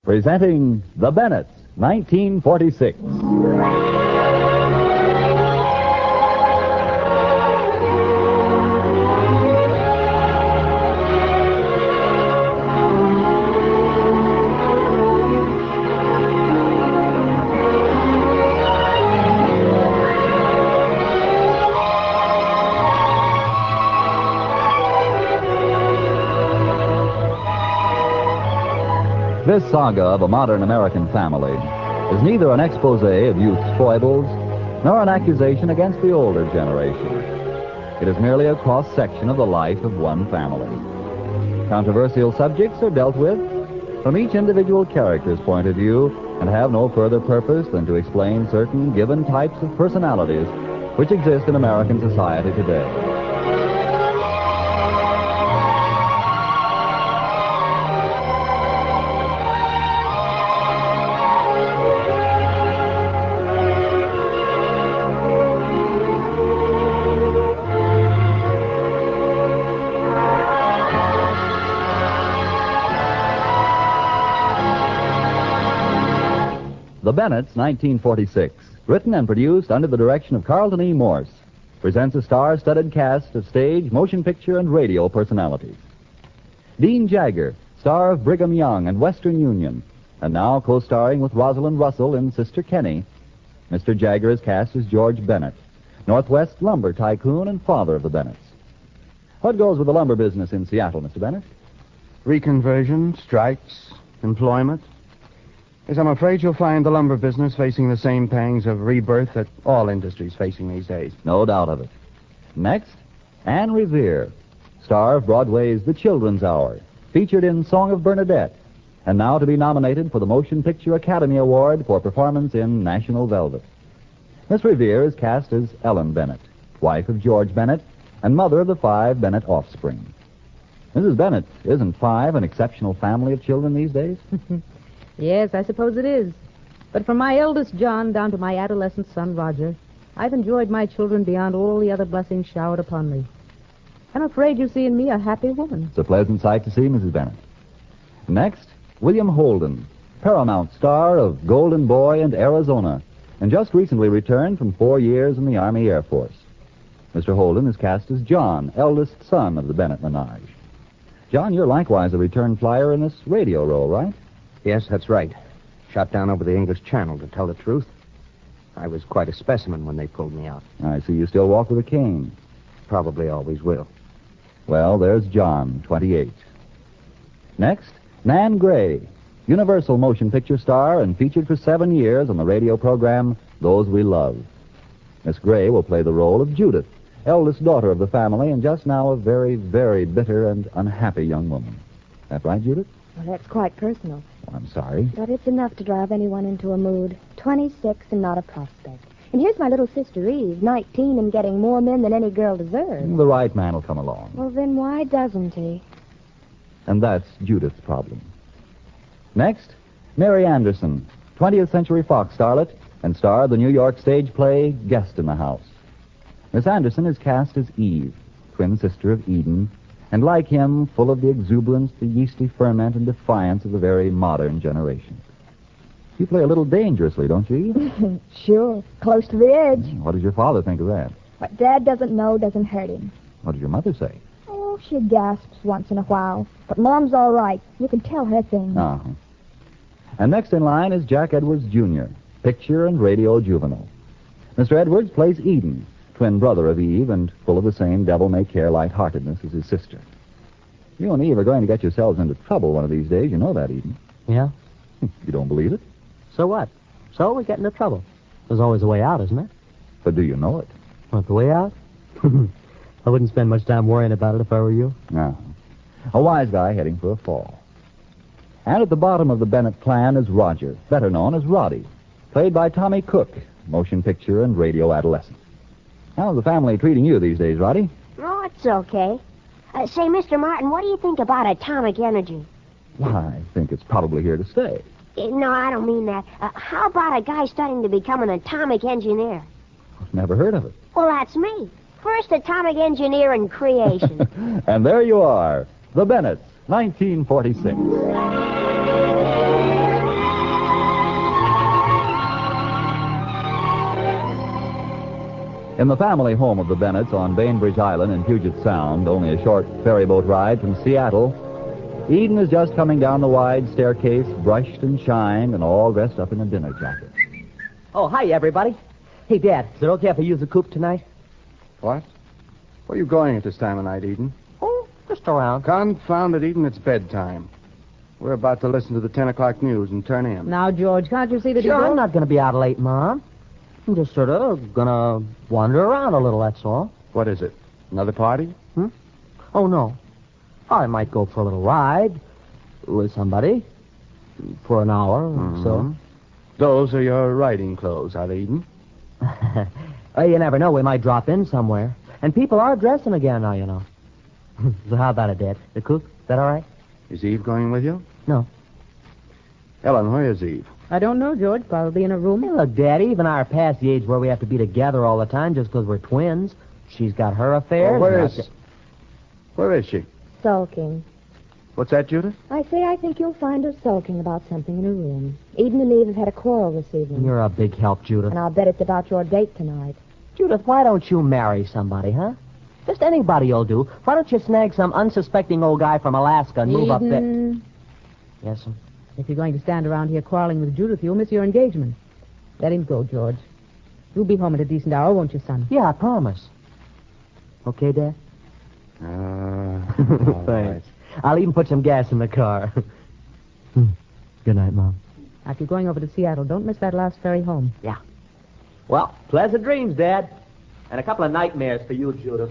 Presenting The Bennetts, 1946. This saga of a modern American family is neither an expose of youth's foibles nor an accusation against the older generation. It is merely a cross-section of the life of one family. Controversial subjects are dealt with from each individual character's point of view and have no further purpose than to explain certain given types of personalities which exist in American society today. The Bennetts, 1946, written and produced under the direction of Carlton E. Morse, presents a star-studded cast of stage, motion picture, and radio personalities. Dean Jagger, star of Brigham Young and Western Union, and now co-starring with Rosalind Russell in Sister Kenny. Mr. Jagger is cast as George Bennett, Northwest lumber tycoon and father of the Bennetts. What goes with the lumber business in Seattle, Mr. Bennett? Reconversion, strikes, employment. Yes, I'm afraid you'll find the lumber business facing the same pangs of rebirth that all industries facing these days. No doubt of it. Next, Anne Revere, star of Broadway's The Children's Hour, featured in Song of Bernadette, and now to be nominated for the Motion Picture Academy Award for performance in National Velvet. Miss Revere is cast as Ellen Bennett, wife of George Bennett and mother of the 5 Bennett offspring. Mrs. Bennett, isn't 5 an exceptional family of children these days? Yes, I suppose it is. But from my eldest John down to my adolescent son Roger, I've enjoyed my children beyond all the other blessings showered upon me. I'm afraid you see in me a happy woman. It's a pleasant sight to see, Mrs. Bennett. Next, William Holden, Paramount star of Golden Boy and Arizona, and just recently returned from 4 years in the Army Air Force. Mr. Holden is cast as John, eldest son of the Bennett menage. John, you're likewise a return flyer in this radio role, right? Yes, that's right. Shot down over the English Channel, to tell the truth. I was quite a specimen when they pulled me out. I see you still walk with a cane. Probably always will. Well, there's John, 28. Next, Nan Gray, Universal motion picture star and featured for 7 years on the radio program Those We Love. Miss Gray will play the role of Judith, eldest daughter of the family, and just now a very, very bitter and unhappy young woman. That right, Judith? Well, that's quite personal. Oh, I'm sorry. But it's enough to drive anyone into a mood. 26 and not a prospect. And here's my little sister Eve, 19 and getting more men than any girl deserves. The right man will come along. Well, then why doesn't he? And that's Judith's problem. Next, Mary Anderson, 20th Century Fox starlet and star of the New York stage play Guest in the House. Miss Anderson is cast as Eve, twin sister of Eden, and like him, full of the exuberance, the yeasty ferment, and defiance of the very modern generation. You play a little dangerously, don't you, Eve? Sure. Close to the edge. What does your father think of that? What Dad doesn't know doesn't hurt him. What does your mother say? Oh, she gasps once in a while. But Mom's all right. You can tell her things. Uh-huh. And next in line is Jack Edwards, Jr., picture and radio juvenile. Mr. Edwards plays Eden, twin brother of Eve, and full of the same devil-may-care lightheartedness as his sister. You and Eve are going to get yourselves into trouble one of these days. You know that, Eden. Yeah? You don't believe it? So what? So we get into trouble. There's always a way out, isn't there? But do you know it? Want the way out? I wouldn't spend much time worrying about it if I were you. No. A wise guy heading for a fall. And at the bottom of the Bennett clan is Roger, better known as Roddy, played by Tommy Cook, motion picture and radio adolescent. How's the family treating you these days, Roddy? Oh, it's okay. Say, Mr. Martin, what do you think about atomic energy? Why, I think it's probably here to stay. No, I don't mean that. How about a guy studying to become an atomic engineer? I've never heard of it. Well, that's me. First atomic engineer in creation. And there you are, the Bennetts, 1946. In the family home of the Bennetts on Bainbridge Island in Puget Sound, only a short ferry boat ride from Seattle, Eden is just coming down the wide staircase, brushed and shined, and all dressed up in a dinner jacket. Oh, hi, everybody. Hey, Dad, is it okay if I use the coop tonight? What? Where are you going at this time of night, Eden? Oh, just around. Confound it, Eden, it's bedtime. We're about to listen to the 10 o'clock news and turn in. Now, George, can't you see that Sure, I'm not going to be out late, Mom. I'm just sort of going to wander around a little, that's all. What is it? Another party? Oh, no. I might go for a little ride with somebody for an hour or so. Those are your riding clothes, are they, Eden? Well, you never know. We might drop in somewhere. And people are dressing again now, you know. So how about it, Dad? The coop? Is that all right? Is Eve going with you? No. Ellen, where is Eve? I don't know, George. Probably in a room. Hey, look, Daddy, even I are past the age where we have to be together all the time just because we're twins. She's got her affairs. Well, where is she? Sulking. What's that, Judith? I say I think you'll find her sulking about something in her room. Eden and Eve have had a quarrel this evening. You're a big help, Judith. And I'll bet it's about your date tonight. Judith, why don't you marry somebody, huh? Just anybody will do. Why don't you snag some unsuspecting old guy from Alaska and move up there? Eden, Yes, sir. if you're going to stand around here quarreling with Judith, you'll miss your engagement. Let him go, George. You'll be home at a decent hour, won't you, son? Yeah, I promise. Okay, Dad? All right. I'll even put some gas in the car. Good night, Mom. Now, if you're going over to Seattle, don't miss that last ferry home. Yeah. Well, pleasant dreams, Dad. And a couple of nightmares for you, Judith.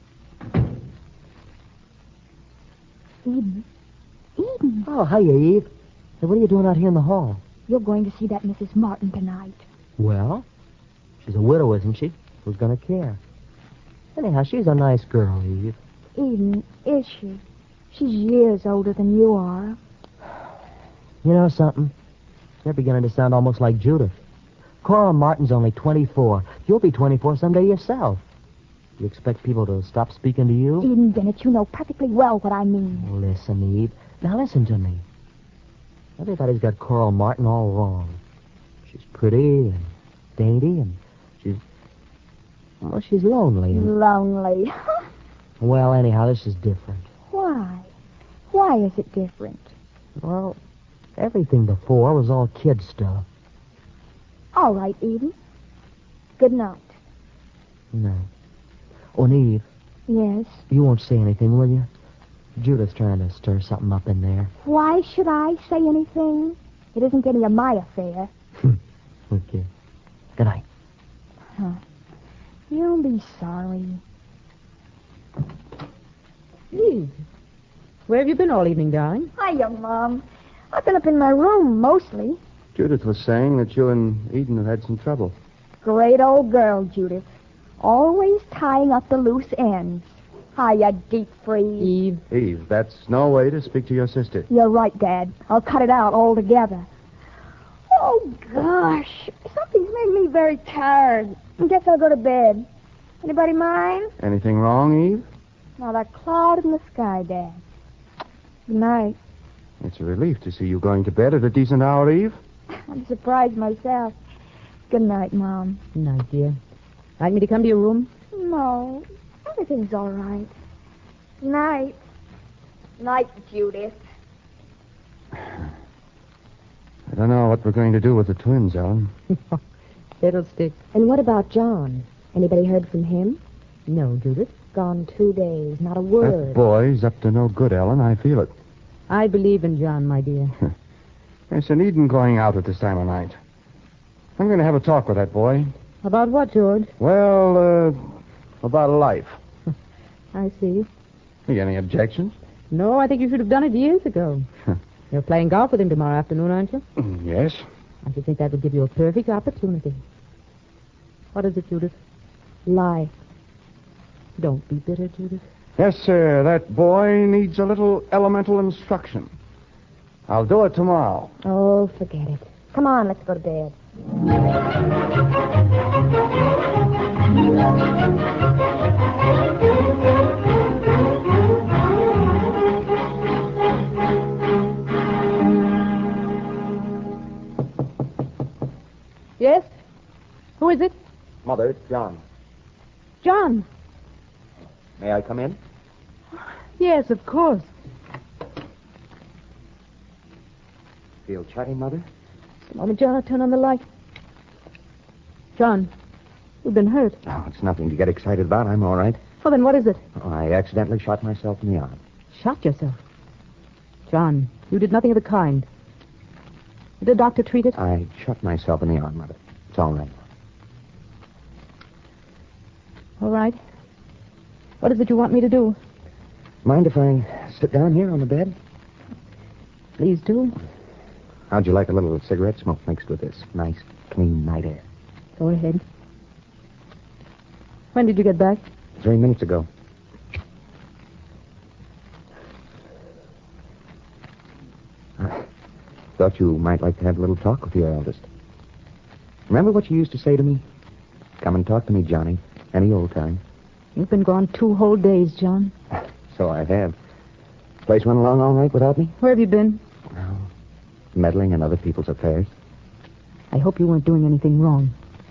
Eden. Eden, Oh, hiya, Eve. Hey, what are you doing out here in the hall? you're going to see that Mrs. Martin tonight. Well, she's a widow, isn't she? Who's going to care? Anyhow, she's a nice girl, Eve. Eden, is she? She's years older than you are. You know something? You're beginning to sound almost like Judith. Cora Martin's only 24. You'll be 24 someday yourself. You expect people to stop speaking to you? Eden Bennett, you know perfectly well what I mean. Listen, Eve. Now listen to me. Everybody's got Coral Martin all wrong. She's pretty and dainty and she's lonely. Lonely. Well, anyhow, this is different. Why? Why is it different? Well, everything before was all kid stuff. All right, Eden. Good night. No. Oh, and Eve, Yes. you won't say anything, will you? Judith's trying to stir something up in there. Why should I say anything? It isn't any of my affair. Okay. Good night. You'll be sorry. Eve, where have you been all evening, darling? Hiya, Mom. I've been up in my room, mostly. Judith was saying that you and Eden have had some trouble. Great old girl, Judith. Always tying up the loose ends. Hiya, deep freeze. Eve, Eve, that's no way to speak to your sister. You're right, Dad. I'll cut it out altogether. Oh, gosh. Something's made me very tired. I guess I'll go to bed. Anybody mind? Anything wrong, Eve? Not a cloud in the sky, Dad. Good night. It's a relief to see you going to bed at a decent hour, Eve. I'm surprised myself. Good night, Mom. night, dear. Like me to come to your room? No, everything's all right. Night. Night, Judith. I don't know what we're going to do with the twins, Ellen. Fiddlesticks. And what about John? Anybody heard from him? No, Judith. Gone 2 days, not a That word. boy's up to no good, Ellen. I feel it. I believe in John, my dear. There's an Eden going out at this time of night. I'm going to have a talk with that boy. About what, George? Well, about life. I see. You any objections? No, I think you should have done it years ago. You're playing golf with him tomorrow afternoon, aren't you? Yes. I should think that would give you a perfect opportunity. What is it, Judith? Life. Don't be bitter, Judith. Yes, sir. That boy needs a little elemental instruction. I'll do it tomorrow. Oh, forget it. Come on, let's go to bed. Yes? Who is it? Mother, it's John. John. May I come in? Yes, of course. Feel chatty, Mother? Just a moment, John. I'll turn on the light. John, you've been hurt. No, it's nothing to get excited about. I'm all right. Well, then what is it? Oh, I accidentally shot myself in the arm. Shot yourself. John, you did nothing of the kind. Did the doctor treat it? I shot myself in the arm, Mother. It's all right. All right. What is it you want me to do? Mind if I sit down here on the bed? Please do. How'd you like a little cigarette smoke mixed with this nice, clean night air? Go ahead. When did you get back? 3 minutes ago. I thought you might like to have a little talk with your eldest. Remember what you used to say to me? Come and talk to me, Johnny. Any old time. You've been gone 2 whole days, John. So I have. Place went along all right without me? Where have you been? Well, meddling in other people's affairs. I hope you weren't doing anything wrong.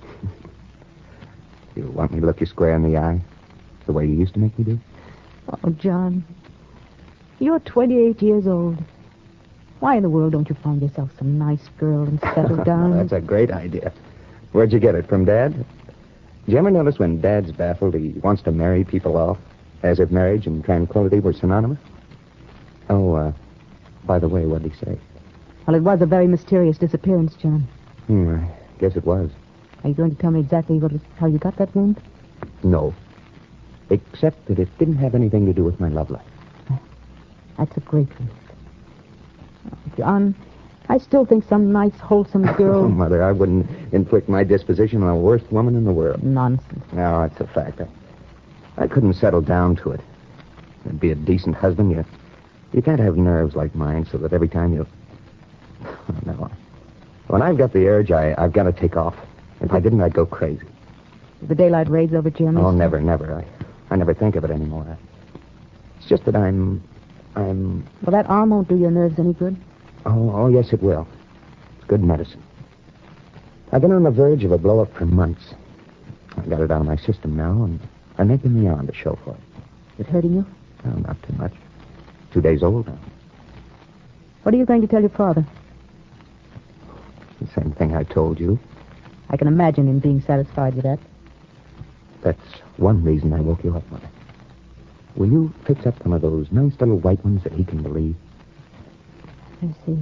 You want me to look you square in the eye? The way you used to make me do? Oh, John. You're 28 years old. Why in the world don't you find yourself some nice girl and settle down? That's a great idea. Where'd you get it? From Dad? Did you ever notice when Dad's baffled, he wants to marry people off, as if marriage and tranquility were synonymous? Oh, by the way, what'd he say? Well, it was a very mysterious disappearance, John. I guess it was. Are you going to tell me exactly how you got that wound? No. Except that it didn't have anything to do with my love life. That's a great relief. Oh, John, I still think some nice, wholesome girl... Oh, Mother, I wouldn't inflict my disposition on the worst woman in the world. Nonsense. No, it's a fact. I couldn't settle down to it. And be a decent husband. You can't have nerves like mine so that every time you... No. When I've got the urge, I've got to take off. If I didn't, I'd go crazy. The daylight raids over Germany? Oh, never. I never think of it anymore. It's just that I'm... Well, that arm won't do your nerves any good. Oh, yes, it will. It's good medicine. I've been on the verge of a blow-up for months. I've got it out of my system now, and I'm making the arm to show for it. Is it hurting you? Well, not too much. 2 days old now. What are you going to tell your father? The same thing I told you. I can imagine him being satisfied with that. That's one reason I woke you up, Mother. Will you fix up one of those nice little white ones that he can believe? I see.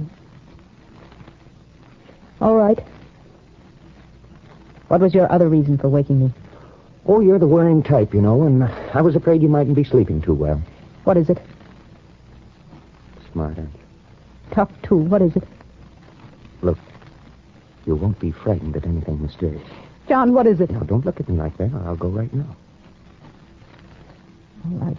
All right. What was your other reason for waking me? Oh, you're the worrying type, you know, and I was afraid you mightn't be sleeping too well. What is it? Smart, aren't you? Tough, too. What is it? Look, you won't be frightened at anything mysterious. John, what is it? Now, don't look at me like that, or I'll go right now. All right.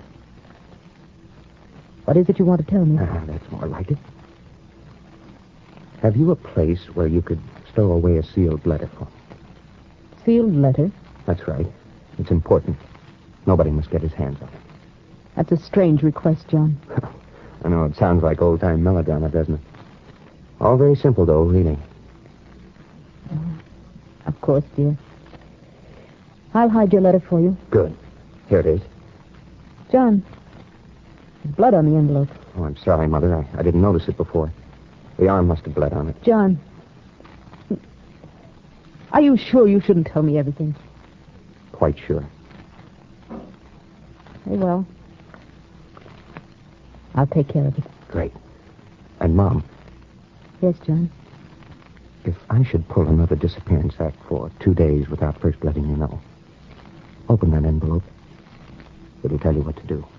What is it you want to tell me? That's more like it. Have you a place where you could stow away a sealed letter for me? Sealed letter? That's right. It's important. Nobody must get his hands on it. That's a strange request, John. I know it sounds like old-time melodrama, doesn't it? All very simple, though, really. Of course, dear. I'll hide your letter for you. Good. Here it is. John, there's blood on the envelope. Oh, I'm sorry, Mother. I didn't notice it before. The arm must have bled on it. John, are you sure you shouldn't tell me everything? Quite sure. Very well. I'll take care of it. Great. And, Mom, Yes, John. if I should pull another disappearance act for 2 days without first letting you know, open that envelope. It'll tell you what to do.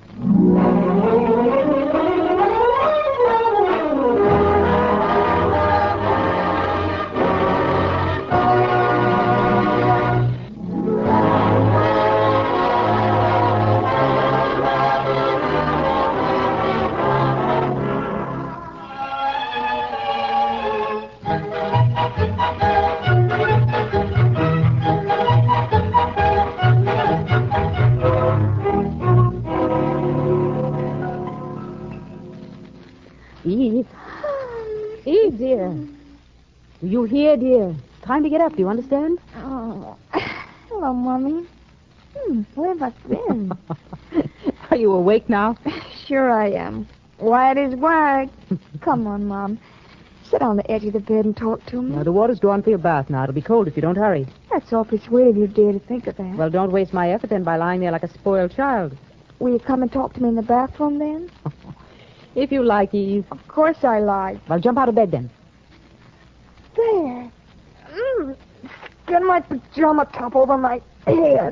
Eve. Eve, dear. Do you hear, dear? Time to get up, do you understand? Oh, hello, Mommy. Where have I been? Are you awake now? Sure I am. White as white. Come on, Mom. Sit on the edge of the bed and talk to me. Now, the water's drawn for your bath now. It'll be cold if you don't hurry. That's awfully sweet of you, dear, to think of that. Well, don't waste my effort then by lying there like a spoiled child. Will you come and talk to me in the bathroom then? If you like, Eve. Of course I like. Well, jump out of bed then. There. Get my pajama top over my head.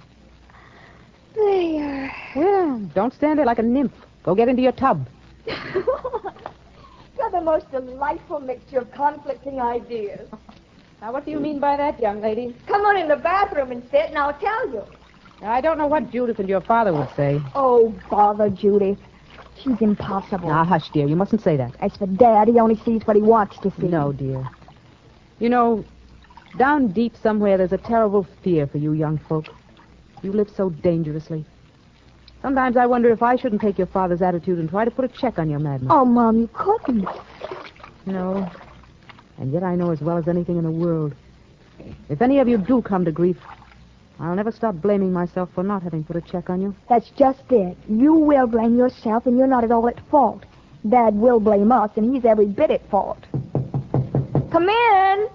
There. Well, don't stand there like a nymph. Go get into your tub. You're the most delightful mixture of conflicting ideas. Now, what do you mean by that, young lady? Come on in the bathroom and sit, and I'll tell you. I don't know what Judith and your father would say. Oh, bother Judith. She's impossible. Now, hush, dear. You mustn't say that. As for Dad, he only sees what he wants to see. No, dear. You know, down deep somewhere there's a terrible fear for you young folk. You live so dangerously. Sometimes I wonder if I shouldn't take your father's attitude and try to put a check on your madness. Oh, Mom, you couldn't. No. And yet I know as well as anything in the world. If any of you do come to grief, I'll never stop blaming myself for not having put a check on you. That's just it. You will blame yourself, and you're not at all at fault. Dad will blame us, and he's every bit at fault. Come in.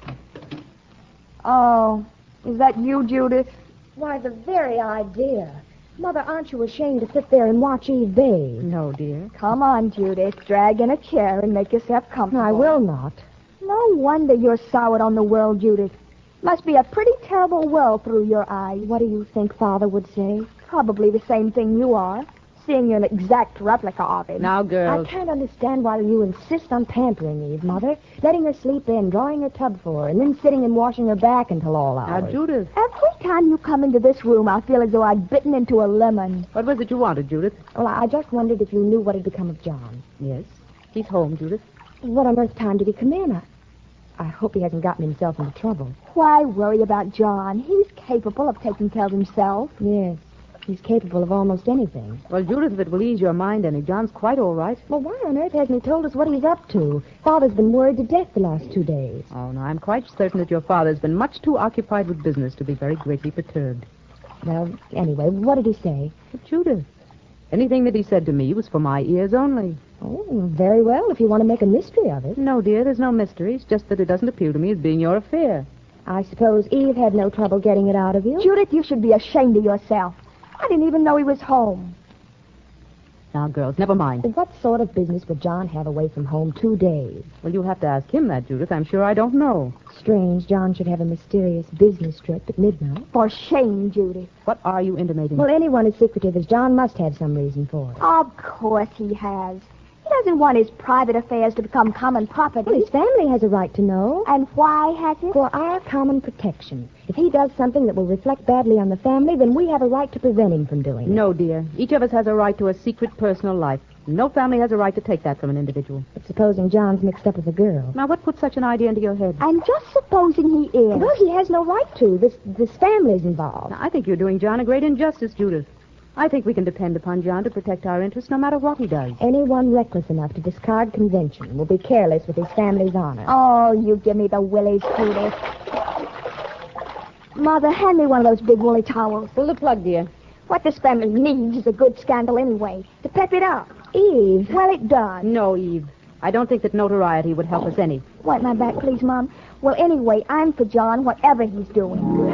Oh, is that you, Judith? Why, the very idea. Mother, aren't you ashamed to sit there and watch Eve bathe? No, dear. Come on, Judith. Drag in a chair and make yourself comfortable. I will not. No wonder you're soured on the world, Judith. Must be a pretty terrible world through your eyes. What do you think Father would say? Probably the same thing you are, seeing you're an exact replica of him. Now, girls. I can't understand why you insist on pampering Eve, Mother. Letting her sleep in, drawing her tub for her, and then sitting and washing her back until all hours. Now, Judith. Every time you come into this room, I feel as though I'd bitten into a lemon. What was it you wanted, Judith? Well, I just wondered if you knew what had become of John. Yes. He's home, Judith. What on earth time did he come in? I hope he hasn't gotten himself into trouble. Why worry about John? He's capable of taking care of himself. Yes. He's capable of almost anything. Well, Judith, if it will ease your mind any, John's quite all right. Well, why on earth hasn't he told us what he's up to? Father's been worried to death the last 2 days. Oh, no, I'm quite certain that your father's been much too occupied with business to be very greatly perturbed. Well, anyway, what did he say? But, Judith, anything that he said to me was for my ears only. Oh, very well, if you want to make a mystery of it. No, dear, there's no mystery. It's just that it doesn't appeal to me as being your affair. I suppose Eve had no trouble getting it out of you? Judith, you should be ashamed of yourself. I didn't even know he was home. Now, girls, never mind. What sort of business would John have away from home 2 days? Well, you'll have to ask him that, Judith. I'm sure I don't know. Strange John should have a mysterious business trip at midnight. For shame, Judith. What are you intimating? Well, anyone as secretive as John must have some reason for it. Of course he has. He doesn't want his private affairs to become common property. Well, his family has a right to know. And why has it? For our common protection. If he does something that will reflect badly on the family, then we have a right to prevent him from doing it. No, dear. Each of us has a right to a secret personal life. No family has a right to take that from an individual. But supposing John's mixed up with a girl. Now, what put such an idea into your head? And just supposing he is. Well, he has no right to. This family's involved. Now, I think you're doing John a great injustice, Judith. I think we can depend upon John to protect our interests no matter what he does. Anyone reckless enough to discard convention will be careless with his family's honor. Oh, you give me the willies, Judith. Mother, hand me one of those big woolly towels. Pull the plug, dear. What this family needs is a good scandal anyway, to pep it up. Eve. Well, it does. No, Eve. I don't think that notoriety would help us any. Wipe my back, please, Mom. Well, anyway, I'm for John, whatever he's doing.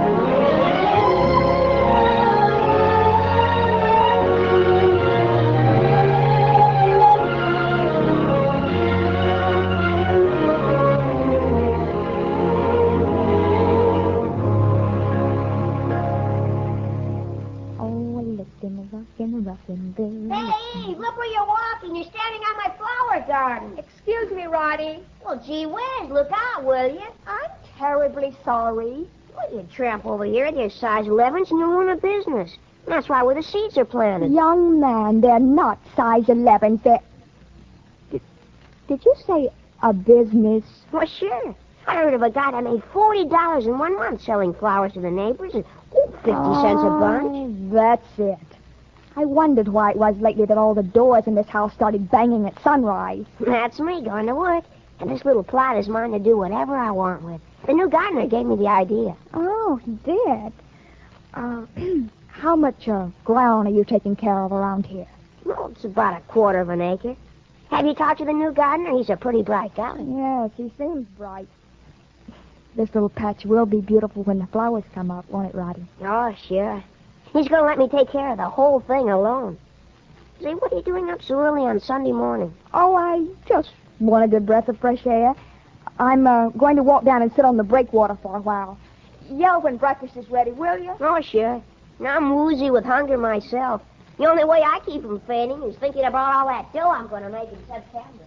Hey, look where you're walking. You're standing on my flower garden. Excuse me, Roddy. Well, gee whiz, look out, will you? I'm terribly sorry. Well, you tramp over here. They're size 11s and you're in a business. That's right where the seeds are planted. Young man, they're not size 11s. They're... Did you say a business? Well, sure. I heard of a guy that made $40 in 1 month selling flowers to the neighbors and 50 cents a bunch. That's it. I wondered why it was lately that all the doors in this house started banging at sunrise. That's me going to work. And this little plot is mine to do whatever I want with. The new gardener gave me the idea. Oh, he did. How much ground are you taking care of around here? Well, it's about a quarter of an acre. Have you talked to the new gardener? He's a pretty bright guy. Yes, he seems bright. This little patch will be beautiful when the flowers come up, won't it, Roddy? Oh, sure. He's going to let me take care of the whole thing alone. Say, what are you doing up so early on Sunday morning? Oh, I just want a good breath of fresh air. I'm going to walk down and sit on the breakwater for a while. Yell when breakfast is ready, will you? Oh, sure. Now I'm woozy with hunger myself. The only way I keep from fainting is thinking about all that dough I'm going to make in September.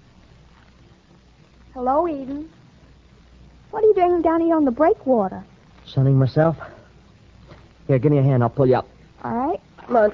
Hello, Eden. What are you doing down here on the breakwater? Sunning myself. Here, give me a hand. I'll pull you up. All right. Come on.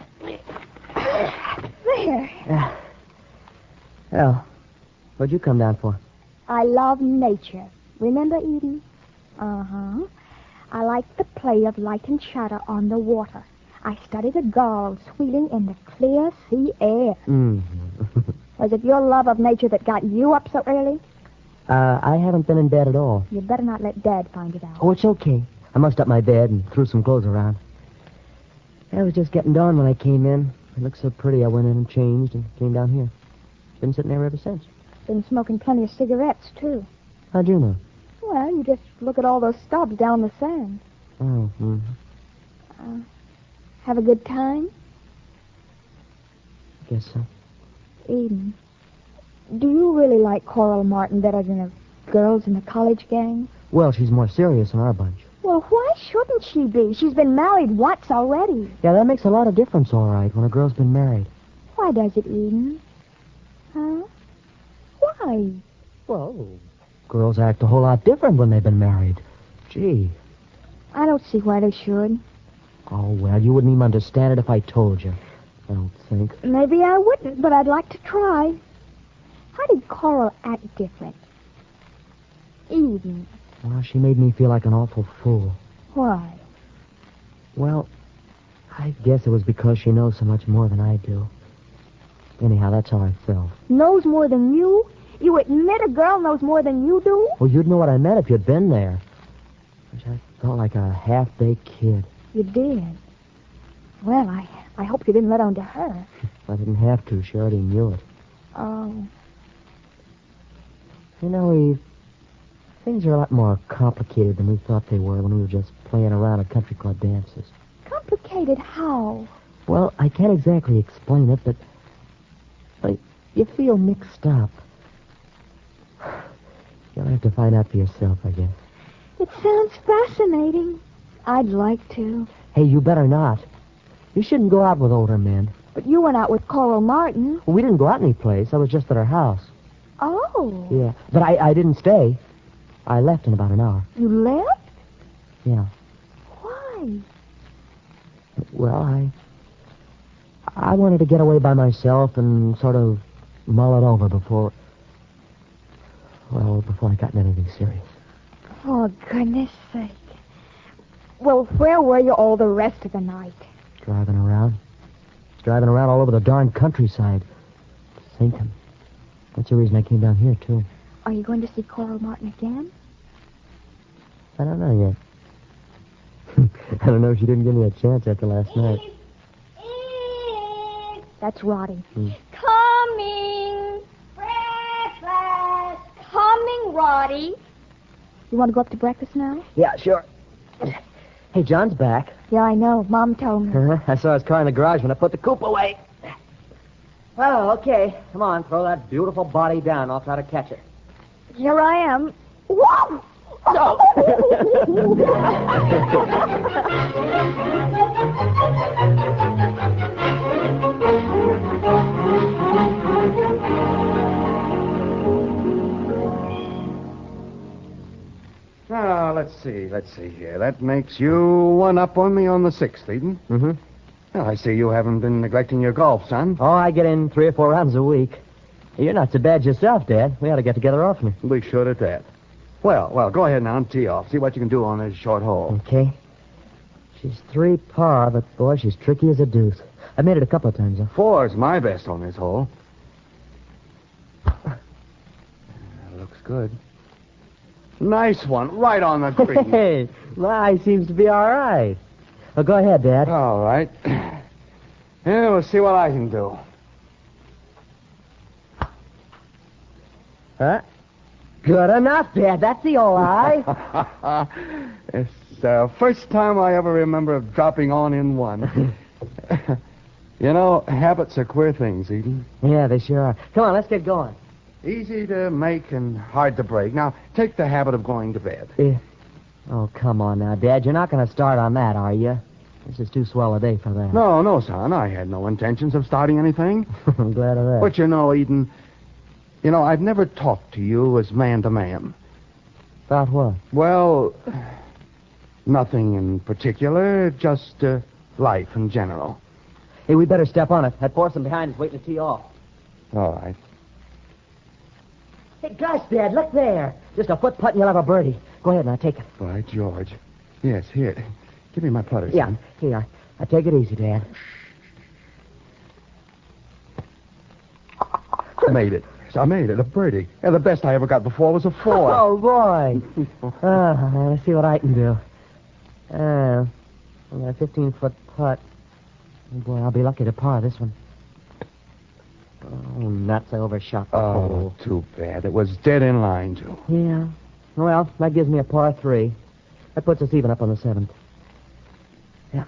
There. Well, what'd you come down for? I love nature. Remember, Eden? Uh-huh. I like the play of light and shadow on the water. I study the gulls wheeling in the clear sea air. Was it your love of nature that got you up so early? I haven't been in bed at all. You'd better not let Dad find it out. Oh, it's okay. I mussed up my bed and threw some clothes around. It was just getting dawn when I came in. It looked so pretty, I went in and changed and came down here. Been sitting there ever since. Been smoking plenty of cigarettes, too. How'd you know? Well, you just look at all those stubs down the sand. Oh, Have a good time? Guess so. Eden, do you really like Coral Martin better than the girls in the college gang? Well, she's more serious than our bunch. Well, why shouldn't she be? She's been married once already. Yeah, that makes a lot of difference, all right, when a girl's been married. Why does it, Eden? Huh? Why? Well, girls act a whole lot different when they've been married. Gee. I don't see why they should. Oh, well, you wouldn't even understand it if I told you. I don't think. Maybe I wouldn't, but I'd like to try. How did Coral act different? Eden. Well, she made me feel like an awful fool. Why? Well, I guess it was because she knows so much more than I do. Anyhow, that's how I felt. Knows more than you? You admit a girl knows more than you do? Well, you'd know what I meant if you'd been there. I felt like a half-baked kid. You did. Well, I hope you didn't let on to her. I didn't have to. She already knew it. Oh. You know, Eve, things are a lot more complicated than we thought they were when we were just playing around at country club dances. Complicated how? Well, I can't exactly explain it, but you feel mixed up. You'll have to find out for yourself, I guess. It sounds fascinating. I'd like to. Hey, you better not. You shouldn't go out with older men. But you went out with Coral Martin. Well, we didn't go out any place. I was just at her house. Oh. Yeah, but I didn't stay. I left in about an hour. You left? Yeah. Why? Well, I wanted to get away by myself and sort of mull it over before I got into anything serious. For goodness sake. Well, where were you all the rest of the night? Driving around. Driving around all over the darn countryside. Thinking. That's the reason I came down here, too. Are you going to see Coral Martin again? I don't know yet. I don't know if she didn't give me a chance after last night. That's Roddy. Coming. Breakfast. Coming, Roddy. You want to go up to breakfast now? Yeah, sure. Hey, John's back. Yeah, I know. Mom told me. I saw his car in the garage when I put the coupe away. Well, okay. Come on, throw that beautiful body down. I'll try to catch it. Here I am. Whoa! No. Now, let's see here. That makes you one up on me on the 6th, Eden. Mm-hmm. Well, I see you haven't been neglecting your golf, son. Oh, I get in 3 or 4 rounds a week. You're not so bad yourself, Dad. We ought to get together often. We should at that. Well, go ahead now and tee off. See what you can do on this short hole. Okay. She's 3 par, but, boy, she's tricky as a deuce. I made it a couple of times, though. 4's my best on this hole. Looks good. Nice one. Right on the green. Hey, my eye seems to be all right. Well, go ahead, Dad. All right. Yeah, we'll see what I can do. Huh? Good enough, Dad. That's the old eye. It's the first time I ever remember of dropping on in one. You know, habits are queer things, Eden. Yeah, they sure are. Come on, let's get going. Easy to make and hard to break. Now, take the habit of going to bed. Yeah. Oh, come on now, Dad. You're not going to start on that, are you? This is too swell a day for that. No, son. I had no intentions of starting anything. I'm glad of that. But you know, Eden, I've never talked to you as man to man. About what? Well, nothing in particular, just life in general. Hey, we better step on it. That foursome behind is waiting to tee off. All right. Hey, gosh, Dad, look there. Just a foot putt and you'll have a birdie. Go ahead now, take it. By George. Yes, here. Give me my putter, Yeah, son. here. I take it easy, Dad. I made it. I made it, a birdie. And the best I ever got before was a 4. Oh, boy. Let's see what I can do. I got a 15-foot putt. Oh, boy, I'll be lucky to par this one. Oh, nuts, I overshot the hole. Too bad. It was dead in line, too. Yeah. Well, that gives me a par 3. That puts us even up on the 7th. Yeah.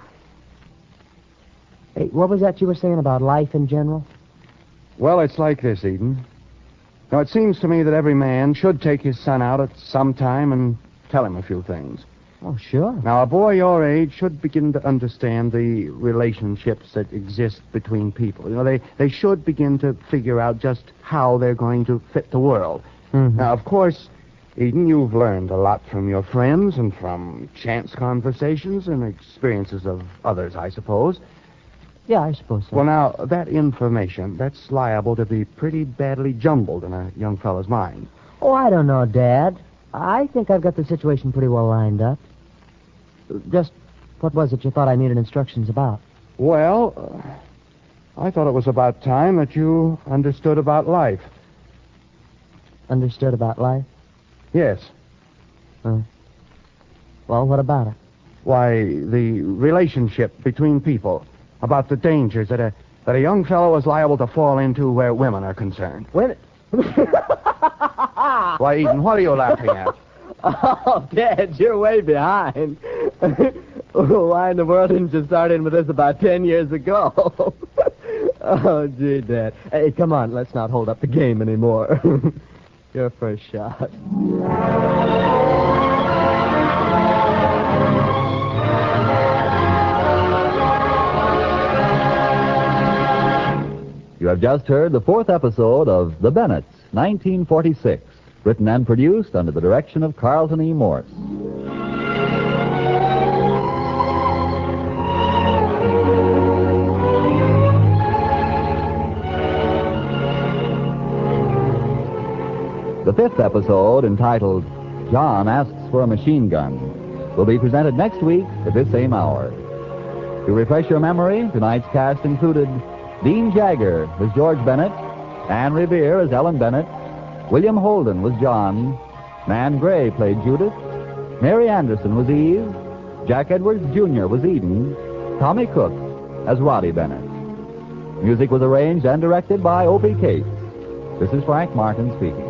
Hey, what was that you were saying about life in general? Well, it's like this, Eden. Now, it seems to me that every man should take his son out at some time and tell him a few things. Oh, sure. Now, a boy your age should begin to understand the relationships that exist between people. They should begin to figure out just how they're going to fit the world. Mm-hmm. Now, of course, Eden, you've learned a lot from your friends and from chance conversations and experiences of others, I suppose. Yeah, I suppose so. Well, now, that information, that's liable to be pretty badly jumbled in a young fellow's mind. Oh, I don't know, Dad. I think I've got the situation pretty well lined up. Just what was it you thought I needed instructions about? Well, I thought it was about time that you understood about life. Understood about life? Yes. Well, what about it? Why, the relationship between people. About the dangers that a young fellow is liable to fall into where women are concerned. Women? Why, Eden, what are you laughing at? Oh, Dad, you're way behind. Why in the world didn't you start in with this about 10 years ago? Oh, gee, Dad. Hey, come on, let's not hold up the game anymore. Your first shot. You have just heard the 4th episode of The Bennetts, 1946, written and produced under the direction of Carlton E. Morse. The 5th episode, entitled John Asks for a Machine Gun, will be presented next week at this same hour. To refresh your memory, tonight's cast included Dean Jagger was George Bennett, Anne Revere as Ellen Bennett, William Holden was John, Nan Gray played Judith, Mary Anderson was Eve, Jack Edwards Jr. was Eden, Tommy Cook as Roddy Bennett. Music was arranged and directed by Opie Cates. This is Frank Martin speaking.